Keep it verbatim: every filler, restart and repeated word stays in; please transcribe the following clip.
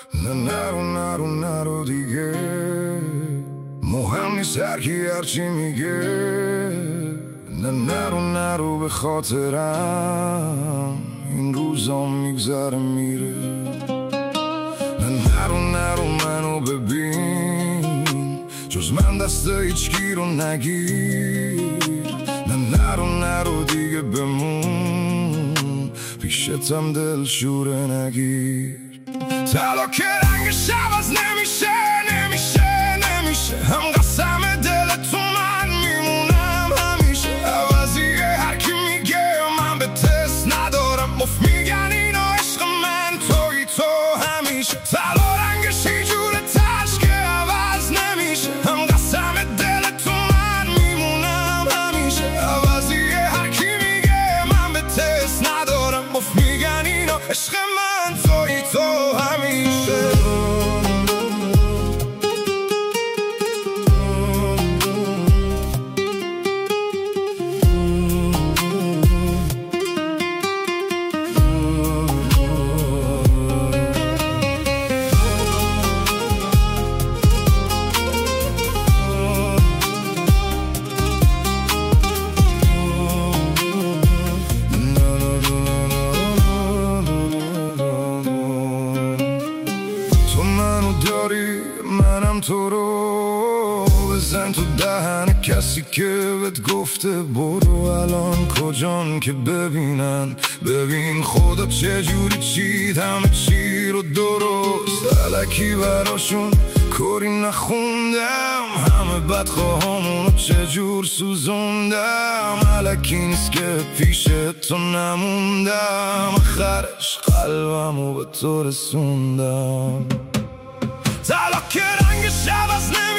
نه نرو نرو نرو دیگه، مهم نیست هرکی هرچی میگه. نه نرو نرو به خاطرم، این روزا میگذره میره. نه نرو نرو منو ببین، جز من دست هیچکی رو نگیر. نه نرو نرو دیگه بمون، پیشتم دل شوره نگیر. طلا که رنگش عوض نمیشه نمیشه نمیشه، هم قسم دل تو من میمونم همیشه. عوضیه هر کی میگه من به تست ندارم، مفت میگن اینا عشق من توی تو همیشه. طلا رنگش هی جوره تش که عوض نمیشه، هم قسم دل تو من میمونم همیشه. عوضیه هر کی میگه من به تست ندارم، مفت میگن اینا عشق من توی تو همیشه. منم تو رو بزن تو دهن کسی که بهت گفته برو. الان کجان که ببینن، ببین خدا چجوری چید همه چی رو درست. الکی براشون کاری نخوندم، همه بدخواهامونو چجور سوزوندم. الکی نیست که پیش تو نموندم، آخرش قلبمو به تو رسوندم. طلا که رنگش عوض نمیشه